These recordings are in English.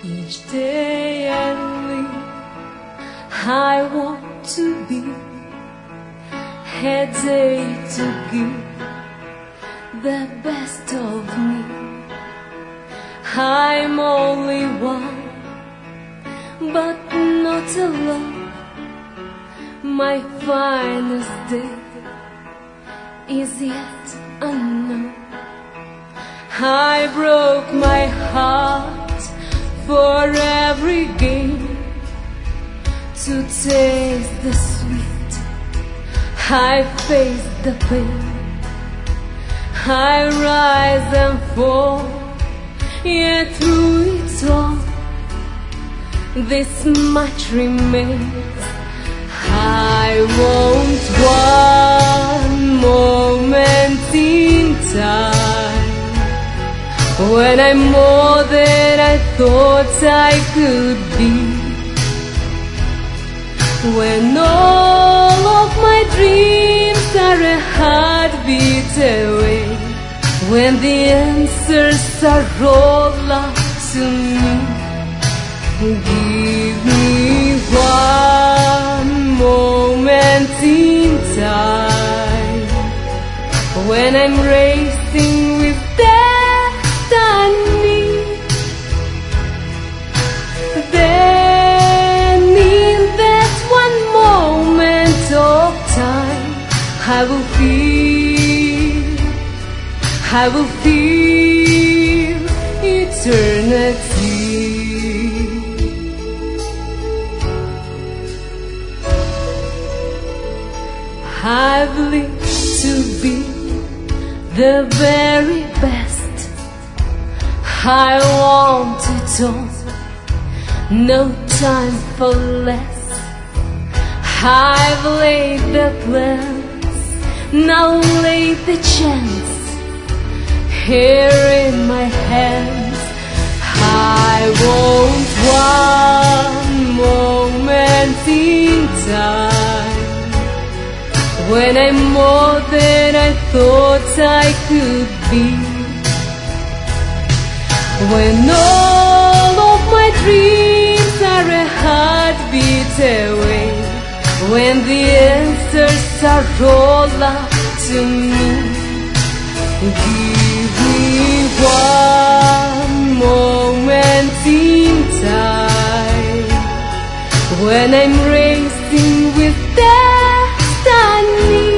Each day I live, I want to be a day to give the best of me. I'm only one, but not alone. My finest day is yet unknown. I broke my heart for every game to taste the sweet. I face the pain, I rise and fall, yet through it all, this much remains. I want one moment in time when I'm more than I thought I could be, when all of my dreams are a heartbeat away, when the answers are all up to me. Give me one moment in time when I'm racing with destiny. Then in that one moment of time, I will feel eternity. I've lived to be the very best. I want it all, no time for less. I've laid the plans, now lay the chance here in my hands. I want one moment in time when I'm more than I thought I could be, when all of my dreams are a heartbeat away, when the answers are all up to me. Give me one moment in time when I'm racing with destiny.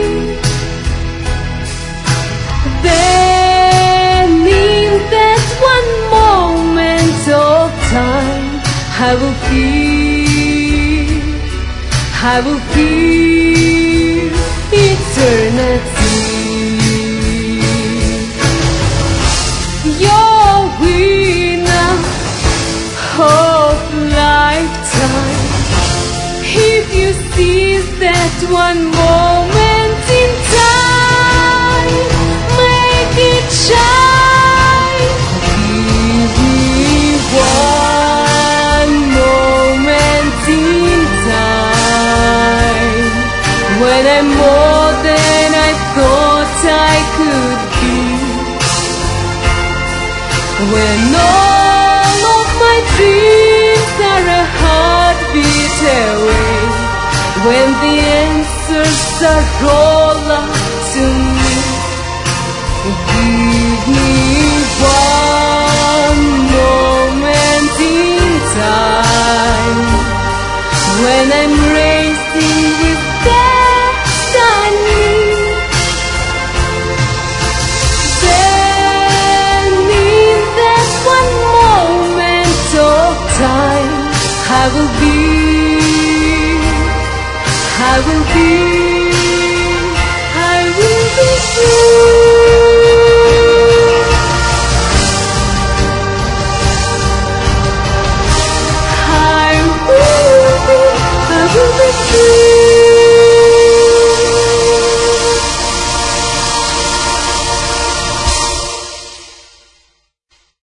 Then in that one moment of time, I will feel eternity. You're winner of lifetime if you seize that one moment in time, make it shine. Give me one moment in time when I'm more than I thought I could be, when all of my dreams are a heartbeat away, when the answers are all up to me. Give me one moment in time when I'm